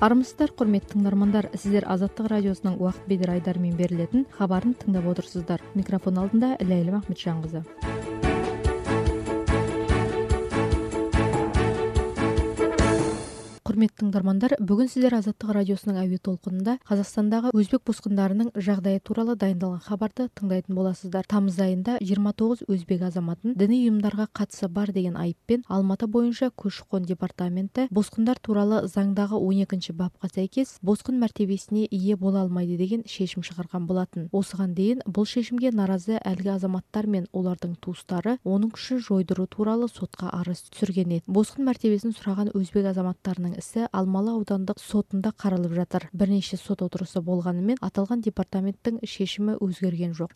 Армысыздар, құрметті тыңдармандар, сіздер Азаттық радиосының уақыт бедер айдарымен берілетін хабарын тыңдап отырсыздар. Микрофон алдында Ләйлім Ахметжанқызы. Құрметті тыңдармандар, бүгін сіздер Азаттық радиосының әуе толқынында Қазақстандағы өзбек босқындарының жағдайы туралы дайындалған хабарды тыңдайтын боласыздар. Тамыз айында 29 өзбек азаматын діни ұйымдарға қатысы бар деген айыппен Алматы бойынша көші-қон департаменті босқындар туралы заңдағы 12-ші бапқа сәйкес босқын мәртебесіне ие бола алмайды деген шешім шығарған болатын. Осыған дейін бұл шешімге наразы әлгі азаматтар мен олардың туыстары оның күшін жойдыру туралы сотқа арыз түсірген еді. Босқын мәртебесін сұраған өзбек азаматтарының ісі Алмалы аудандық сотында қаралып жатыр. Бірнеше сот отырысы болғанымен аталған департаменттің шешімі өзгерген жоқ.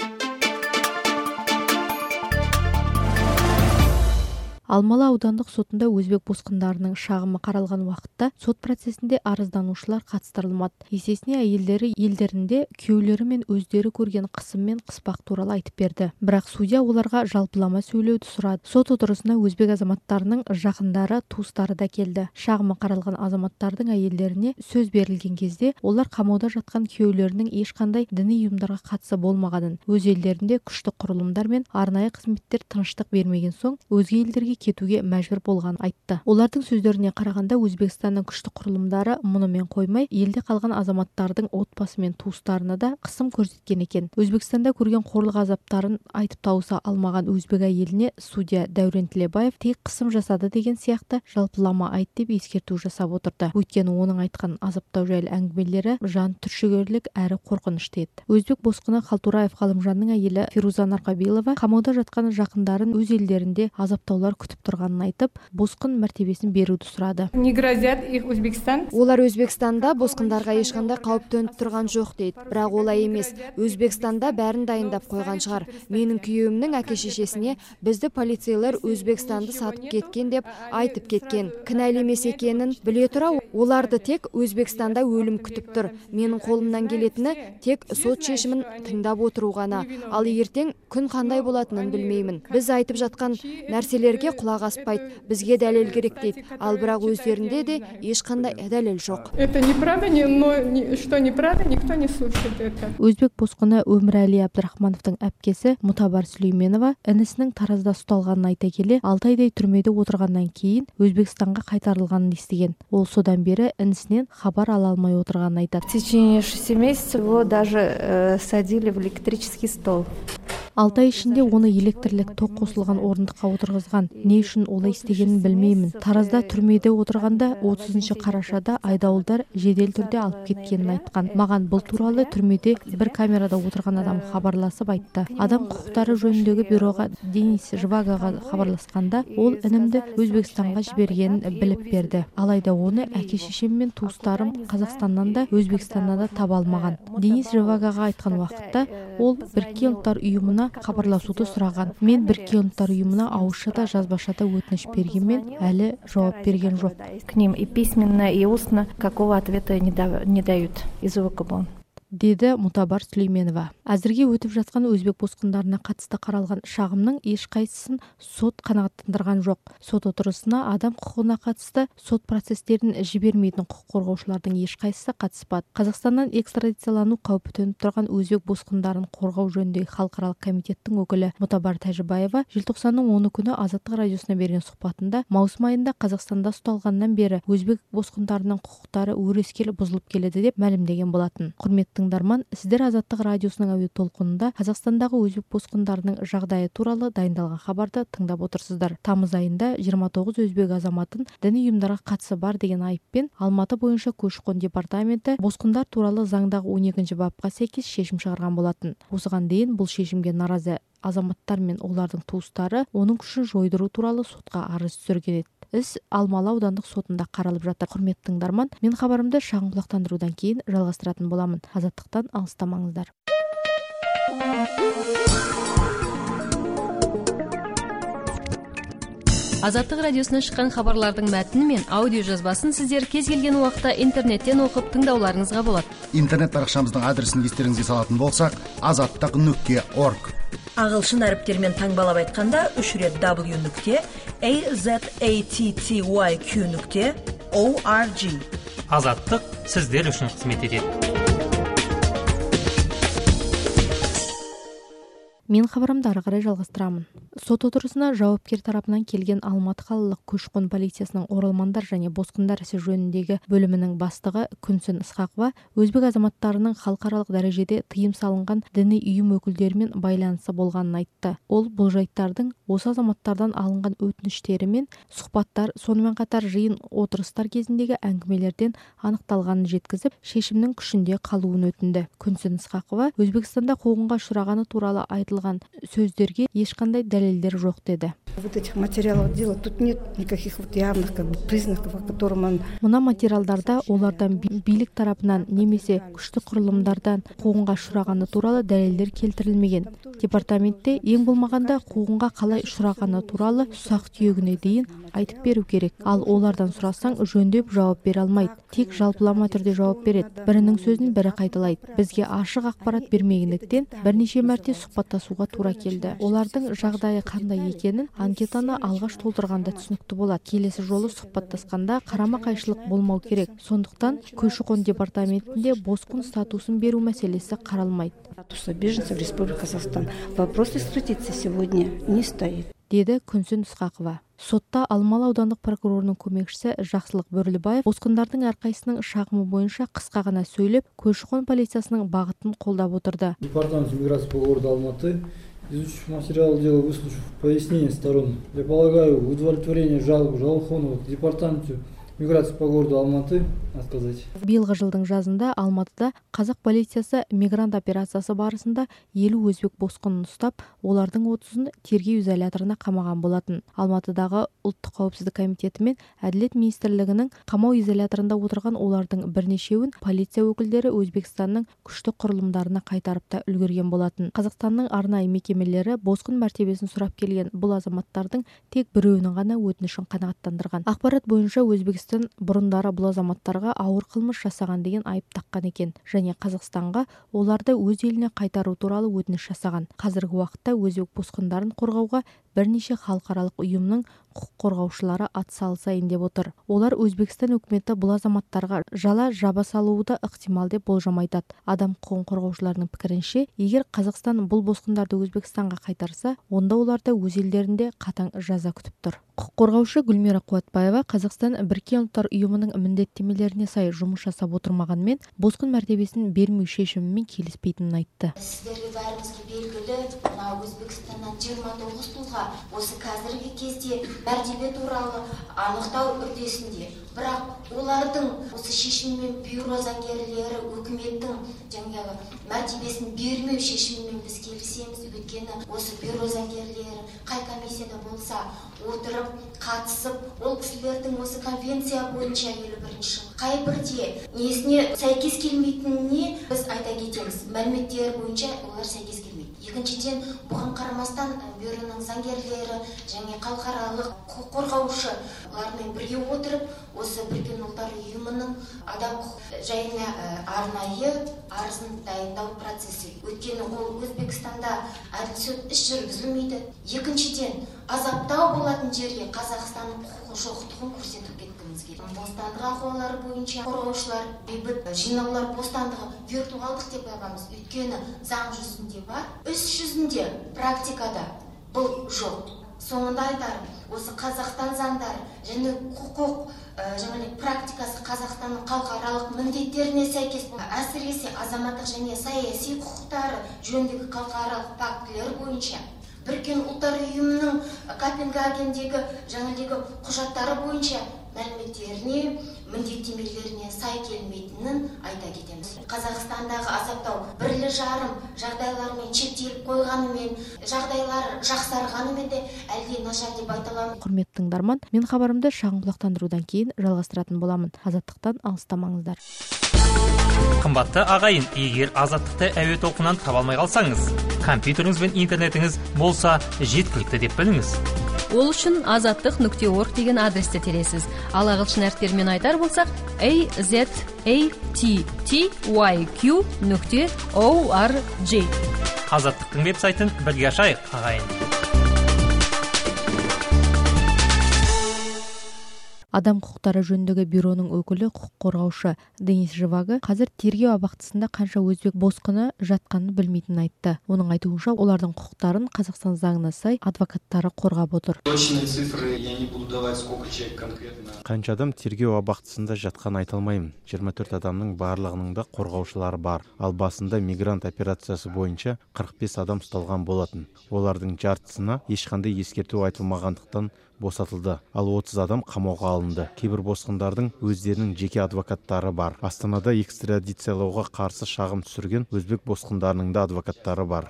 Алмалы аудандық сотында өзбек босқындарының шағымы қаралған уақытта сот процесінде арызданушылар қатыстырылмады. Есесіне әйелдері елдерінде күйеулері мен өздері көрген қысым мен қыспақ туралы айтып берді. Бірақ судья оларға жалпылама сөйлеуді сұрады. Сот отырысына өзбек азаматтарының жақындары, туыстары да келді. Шағымы қаралған азаматтардың әйелдеріне сөз берілген кезде олар қамауда жатқан күйеулерінің ешқандай діни ұйымдарға қатысы болмағанын, өз елдерінде күшті құрылымдар мен арнайы қызметтер тыныштық бермеген соң өзге елдерге кетуге мәжбүр болған айтты. Олардың сөздеріне қарағанда Өзбекстанның күшті құрылымдары мұнымен қоймай, елде қалған азаматтардың отбасы мен туыстарына да қысым көрсеткен екен. Өзбекстанда көрген қорлық азаптарын айтып тауыса алмаған өзбек әйеліне судья Дәурен Тілебаев тек қысым жасады деген сияқты жалпылама айт деп ескерту жасап отырды. Өйткені оның айтқан азаптау жайлы әңгімелері жан түршігерлік әрі қорқынышты еді. Өзбек босқыны Халтураев Ғалымжанның әйелі Фируза Нарқабилова қамауда жатқан жақындарын өз елдерінде азаптаулар күтіп тұрғанын айтып, босқын мәртебесін беруді сұрады. Олар Өзбекстанда босқындарға ешқандай қауіп төніп тұрған жоқ дейді. Бірақ олай емес. Өзбекстанда бәрін дайындап қойған шығар. Менің күйеуімнің әке-шешесіне бізді полицейлер Өзбекстанды сатып кеткен деп айтып кеткен. Кінәлі емес екенін біле тұра, оларды тек Өзбекстанда өлім күтіп тұр. Менің қолымнан келетіні тек сот шешімін тыңдап отыру ғана. Ал ертең күн қандай болатынын білмеймін. Біз айтып жатқан нәрселерге құлақ аспайды, бізге дәлел керек дейді. Ал бірақ өздерінде де ешқандай дәлел жоқ. Өзбек босқыны Өмірәли Абдрахмановтың әпкесі Мутабар Сүлейменова інісінің таразда ұсталғанын айта келе, 6 айдай түрмеде отырғаннан кейін Өзбекстанға қайтарылғанын естіген. Ол содан бері інісінен хабар ала алмай отырғанын айтады. В течение 6 месяцев его даже садили в электрический стол. 6 ай ішінде оны электрлік тоқ қосылған орындыққа отырғызған. Не үшін олай істегенін білмеймін. Таразда түрмеде отырғанда 30 қарашада айдауылдар жедел түрде алып кеткенін айтқан. Маған бұл туралы түрмеде бір камерада отырған адам хабарласып айтты. Адам құқықтары жөніндегі бюроға Денис Жвагаға хабарласқанда, ол інімді Өзбекстанға жібергенін біліп берді. Алайда оны әке-шешем мен туыстарым Қазақстаннан да Өзбекстаннан да таба алмаған. Денис Жвагаға айтқан уақытта ол Біріккен ұлттар ұйымына хабарласуды сұраған. Мен Біріккен ұлттар ұйымына ауызша да жазбаша да өтініш бергенмен әлі жауап берген жоқ. К ним и письменно, и устно какого ответа не дают из ОКБ. Деді Мутабар Сүлейменова. Әзірге өтіп жатқан өзбек босқындарына қатысты қаралған шағымның ешқайсысын сот қанағаттандырған жоқ. Сот отырысына адам құқығына қатысты сот процестерін жібермейтін құқық қорғаушылардың ешқайсысы қатыспады. Қазақстаннан экстрадициялану қаупі төніп тұрған өзбек босқындарын қорғау жөніндегі халықаралық комитеттің өкілі Мутабар Тәжібаева желтоқсанның 10 күні Азаттық радиосына берген сұхбатында маусым айында Қазақстанда ұсталғаннан бері өзбек босқындарының құқықтары өрескел бұзылып келеді деп мәлімдеген болатын. Құрметті тыңдарман, сіздер Азаттық радиосының әуе толқынында Қазақстандағы өзбек босқындарының жағдайы туралы дайындалған хабарды тыңдап отырсыздар. Тамыз айында 29 өзбек азаматын діни ұйымдарға қатысы бар деген айыппен Алматы бойынша көші-қон департаменті босқындар туралы заңдағы 12-ші бапқа сәйкес шешім шығарған болатын. Осыған дейін бұл шешімге наразы азаматтар мен олардың туыстары оның күшін жойдыру туралы сотқа арыз түсірген еді. Іс Алмалы аудандық сотында қаралып жатыр. Құрметті тыңдарман, мен хабарымды шағын құлақтандырудан кейін жалғастыратын боламын. Азаттықтан алыстамаңыздар. Азаттық радиосынан шыққан хабарлардың мәтіні мен аудио жазбасын сіздер кез келген уақытта интернеттен оқып тыңдауларыңызға болады. Интернет парақшамыздың адресін естеріңізге салатын болсақ, azattiq.org. Ағылшын әріптермен таңбалап айтқанда 3 рет w.azattyq.org. Азаттық сіздер үшін қызмет етеді. Мен хабарымды ары қарай жалғастырамын. Сот отырысына жауапкер тарапынан келген Алматы қалалық көші-қон полициясының оралмандар және босқындар ісі жөніндегі бөлімінің бастығы Күнсін Ысқақова өзбек азаматтарының халықаралық дәрежеде тыйым салынған діни ұйым өкілдерімен байланысы болғанын айтты. Ол бұл жайттардың осы азаматтардан алынған өтініштері мен сұхбаттар, сонымен қатар жиын отырыстар кезіндегі әңгімелерден анықталғанын жеткізіп, шешімнің күшінде қалуын өтінді. Күнсін Ысқақова Өзбекстанда қуғынға ұшырағаны туралы айтылған сөздерге ешқандай дәлелдер жоқ деді. Мына материалдарда олардан билік тарапынан немесе күшті құрылымдардан қуғынға ұшырағаны туралы дәлелдер келтірілмеген. Департаментте ең болмағанда қуғынға қалай ұшырағаны туралы ұсақ түйегіне дейін айтып беру керек. Ал олардан сұрасаң жөндеп жауап бере алмайды. Тек жалпылама түрде жауап береді. Бірінің сөзін бірі қайталайды. Бізге ашық ақпарат бермегендіктен бірнеше мәрте сұхбаттасуға тура келді. Олардың жағдайы қандай екенін анкетаны алғаш толтырғанда түсінікті болады. Келесі жолы сұхбаттасқанда қарама-қайшылық болмау керек. Сондықтан көші-қон департаментінде босқын статусын беру мәселесі қаралмайды. Деді Күнсін Ысқақова. Сотта Алмалы аудандық прокурорының көмекшісі Жақсылық Бөрлібаев босқындардың әрқайсысының шағымы бойынша қысқа ғана сөйлеп, көші-қон полициясының бағытын қолдап отырды. Департамент миграции по городу Алматы, изучив материал дела, выслушав пояснения сторон, я полагаю, удовлетворение жалоб Жалхонова к департаменту миграции по городу Алматы отказать. Биылғы жылдың жазында Алматыда қазақ полициясы мигрант операциясы барысында 50 өзбек босқынын ұстап, олардың 30-ын тергеу изоляторына қамаған болатын. Алматыдағы ұлттық қауіпсіздік комитеті мен Әділет министрлігінің қамау изоляторында отырған олардың бірнешеуін полиция өкілдері Өзбекстанның күшті құрылымдарына қайтарып та үлгерген болатын. Қазақстанның арнайы мекемелері босқын мәртебесін сұрап келген бұл азаматтардың тек біреуінің ғана өтінішін қанағаттандырған. Ақпарат бойынша Өзбекстан бұрындары бұл азаматтарға ауыр қылмыс жасаған деген айып таққан екен және Қазақстанға оларды өз еліне қайтару туралы өтініш жасаған. Қазіргі уақытта өзбек босқындарын қорғауға бірнеше халықаралық ұйымның құқық қорғаушылары атсалысайын деп отыр. Олар Өзбекстан үкіметі бұл азаматтарға жала жаба салуы да ықтимал деп болжам айтады. Адам құқығын қорғаушыларының пікірінше, егер Қазақстан бұл босқындарды Өзбекстанға қайтарса, онда оларды өз елдерінде қатаң жаза күтіп тұр. Құқық қорғаушы Гүлмира Қуатбаева Қазақстан Біріккен ұлттар ұйымының міндеттемелеріне сай жұмыс жасап отырмағанмен, босқын мәртебесін бермеу шешімімен келіспейтінін айтты. Сіздерге бәрімізге белгілі, Өзбекстаннан 29 тұлға осы қазіргі кезде мәртебе туралы анықтау үрдесінде. Бірақ олардың осы шешіммен бюро заңгерлері үкіметтің жаңағы мәртебесін бермеу шешімімен біз келісеміз. Өйткені осы бюро заңгерлері қай комиссияда болса отырып, қатысып, ол кісілердің осы конвенция бойынша 51-ші қай бірде несіне сәйкес келмейтініне біз айта кетеміз. Мәліметтер бойынша олар сәйкес келмейді. Екіншіден, бұған қарамастан бюроның заңгерлері және халықаралық құқық қорғаушы олармен бірге отырып, осы Біріккен ұлттар ұйымының адам құқығы жайына арнайы арызын дайындау процесі. Өйткені ол Өзбекстанда әділ сот іс жүргізілмейді. Екіншіден, азаптау болатын жерге Қазақстанның құқығы жоқтығын көрсетіп кеткіміз келеді. Бостандық ахуалары бойынша қорғаушылар бейбіт жинаулар бостандығы виртуалдық деп айтамыз. Өйткені заң жүзінде бар, іс жүзінде практикада бұл жоқ. Соңында айтарым, осы Қазақстан заңдары және құқық практикасы Қазақстанның халықаралық міндеттеріне сәйкес, әсіресе азаматтық және саяси құқықтары жөніндегі халықаралық фактілер бойынша Біріккен ұлттар ұйымының Копенгагендегі жаңағы құжаттары бойынша мәліметтеріне, міндеттемелеріне сай келмейтінін айта кетеміз. Қазақстандағы азаптау бірлі жарым жағдайлармен шектеліп қойғанымен, жағдайлар жақсарғанымен де әлде нашар деп айта аламын. Құрметті тыңдарман, мен хабарымды шағын құлақтандырудан кейін жалғастыратын боламын. Азаттықтан алыстамаңыздар. Қымбатты ағайын, егер азаттықты әуе толқынынан таба алмай қалсаңыз, компьютеріңіз бен интернетіңіз болса жеткілікті деп біліңіз. Ол үшін azattiq.org деген адресті тересіз. Ал ағылшын әріптерімен айтар болсақ, azattiqyq.org. Азаттықтың веб-сайтын бірге ашайық, ағайын. Адам құқықтары жөніндегі бюроның өкілі құқық қорғаушы Денис Живаго қазір тергеу абақтысында қанша өзбек босқыны жатқанын білмейтінін айтты. Оның айтуынша, олардың құқықтарын Қазақстан заңына сай адвокаттары қорғап отыр. Қанша адам тергеу абақтысында жатқан айта алмаймын. 24 адамның барлығының да қорғаушылары бар. Ал басында мигрант операциясы бойынша 45 адам ұсталған болатын. Олардың жартысына ешқандай ескерту айтылмағандықтан босатылды. Ал 30 адам қамауға алынды. Кейбір босқындардың өздерінің жеке адвокаттары бар. Астанада экстрадициялауға қарсы шағым түсірген өзбек босқындарының да адвокаттары бар.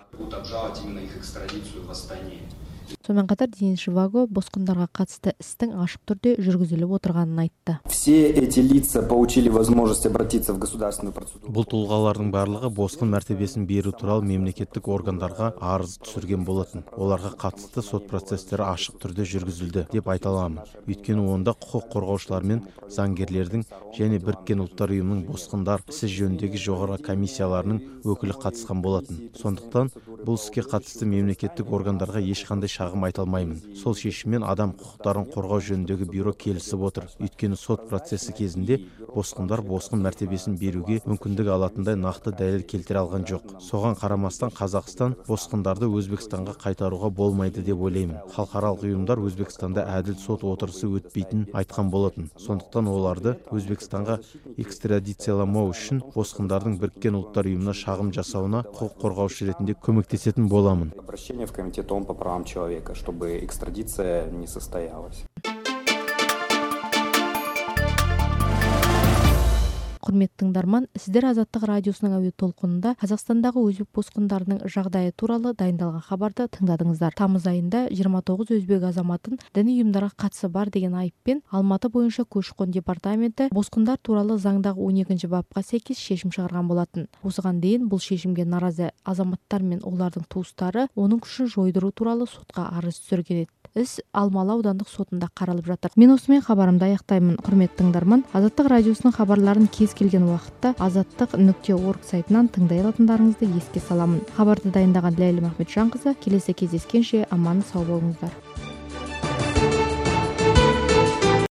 Сонымен қатар Денис Живаго босқындарға қатысты істің ашық түрде жүргізіліп отырғанын айтты. Бұл тұлғалардың барлығы босқын мәртебесін беру туралы мемлекеттік органдарға арыз түсірген болатын. Оларға қатысты сот процестері ашық түрде жүргізілді деп айта аламын. Өйткені онда құқық қорғаушылар мен заңгерлердің және Біріккен ұлттар ұйымының босқындар ісі жөніндегі жоғары комиссияларының өкілі қатысқан болатын. Сондықтан бұл іске қатысты мемлекеттік органдарға ешқандай шағым айта алмаймын. Сол шешіммен адам құқықтарын қорғау жөніндегі бюро келісіп отыр. Өйткені сот процесі кезінде босқындар босқын мәртебесін беруге мүмкіндік алатындай нақты дәлел келтіре алған жоқ. Соған қарамастан Қазақстан босқындарды Өзбекстанға қайтаруға болмайды деп ойлаймын. Халықаралық ұйымдар Өзбекстанда әділ сот отырысы өтпейтінін айтқан болатын. Сондықтан оларды Өзбекстанға экстрадицияламау үшін босқындардың Біріккен ұлттар ұйымына шағым жасауына құқық қорғаушы ретінде көмектесетін боламын. Чтобы экстрадиция не состоялась. Құрметті тыңдарман, сіздер Азаттық радиосының әуе толқынында Қазақстандағы өзбек босқындарының жағдайы туралы дайындалған хабарды тыңдадыңыздар. Тамыз айында 29 өзбек азаматын діни ұйымдарға қатысы бар деген айыппен Алматы бойынша көші-қон департаменті босқындар туралы заңдағы 12-ші бапқа сәйкес шешім шығарған болатын. Осыған дейін бұл шешімге наразы азаматтар мен олардың туыстары оның күшін жойдыру туралы сотқа арыз түсірген еді. Іс Алмалы аудандық сотында қаралып жатыр. Мен осымен хабарымды аяқтаймын. Құрметті тыңдарман, Азаттық радиосының хабарларын кез келген уақытта azаттық.org сайтынан тыңдай алатындарыңызды еске саламын. Хабарды дайындаған Ләйлі Махметжанқызы. Келесі кездескенше аман сау болыңыздар.